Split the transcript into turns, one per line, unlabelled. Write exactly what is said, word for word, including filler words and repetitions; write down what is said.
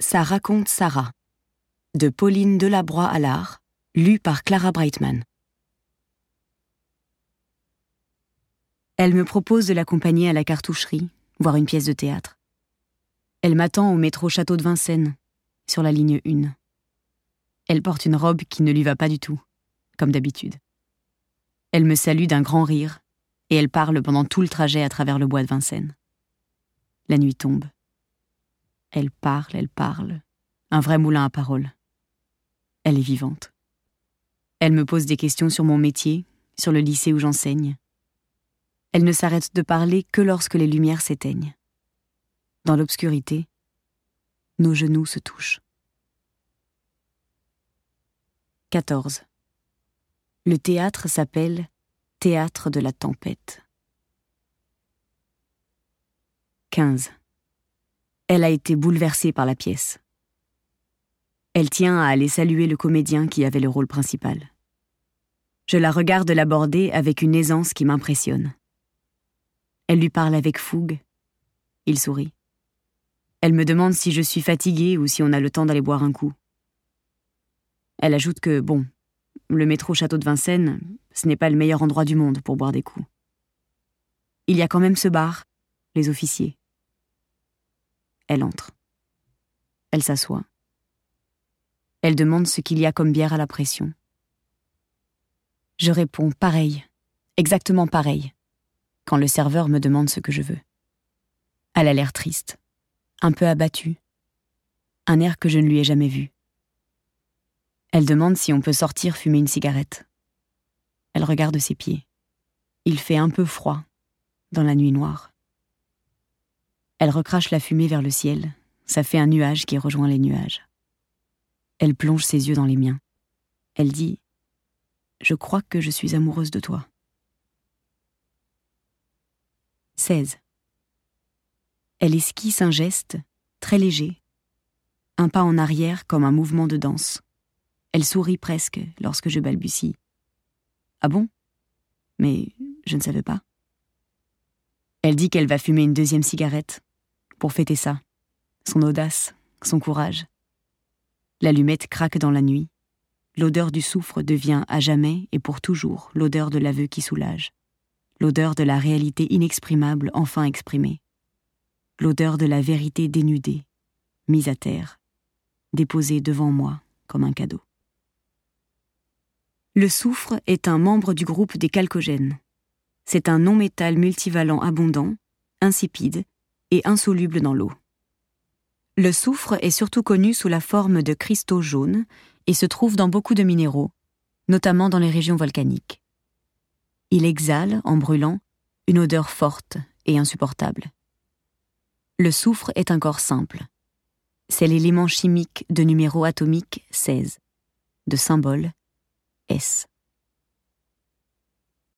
Ça raconte Sarah, de Pauline Delabroix-Allard, lu par Clara Brightman. Elle me propose de l'accompagner à la cartoucherie, voir une pièce de théâtre. Elle m'attend au métro Château de Vincennes, sur la ligne un. Elle porte une robe qui ne lui va pas du tout, comme d'habitude. Elle me salue d'un grand rire, et elle parle pendant tout le trajet à travers le bois de Vincennes. La nuit tombe. Elle parle, elle parle, un vrai moulin à paroles. Elle est vivante. Elle me pose des questions sur mon métier, sur le lycée où j'enseigne. Elle ne s'arrête de parler que lorsque les lumières s'éteignent. Dans l'obscurité, nos genoux se touchent. quatorze. Le théâtre s'appelle Théâtre de la tempête. quinze. Elle a été bouleversée par la pièce. Elle tient à aller saluer le comédien qui avait le rôle principal. Je la regarde l'aborder avec une aisance qui m'impressionne. Elle lui parle avec fougue. Il sourit. Elle me demande si je suis fatiguée ou si on a le temps d'aller boire un coup. Elle ajoute que, bon, le métro Château de Vincennes, ce n'est pas le meilleur endroit du monde pour boire des coups. Il y a quand même ce bar, les officiers. Elle entre. Elle s'assoit. Elle demande ce qu'il y a comme bière à la pression. Je réponds pareil, exactement pareil, quand le serveur me demande ce que je veux. Elle a l'air triste, un peu abattue, un air que je ne lui ai jamais vu. Elle demande si on peut sortir fumer une cigarette. Elle regarde ses pieds. Il fait un peu froid, dans la nuit noire. Elle recrache la fumée vers le ciel, ça fait un nuage qui rejoint les nuages. Elle plonge ses yeux dans les miens. Elle dit « Je crois que je suis amoureuse de toi. » seize. Elle esquisse un geste, très léger, un pas en arrière comme un mouvement de danse. Elle sourit presque lorsque je balbutie. « Ah bon ? Mais je ne savais pas. » Elle dit qu'elle va fumer une deuxième cigarette, pour fêter ça, son audace, son courage. L'allumette craque dans la nuit. L'odeur du soufre devient à jamais et pour toujours l'odeur de l'aveu qui soulage. L'odeur de la réalité inexprimable enfin exprimée. L'odeur de la vérité dénudée, mise à terre, déposée devant moi comme un cadeau. Le soufre est un membre du groupe des chalcogènes. C'est un non-métal multivalent abondant, insipide et insoluble dans l'eau. Le soufre est surtout connu sous la forme de cristaux jaunes et se trouve dans beaucoup de minéraux, notamment dans les régions volcaniques. Il exhale, en brûlant, une odeur forte et insupportable. Le soufre est un corps simple. C'est l'élément chimique de numéro atomique seize, de symbole S.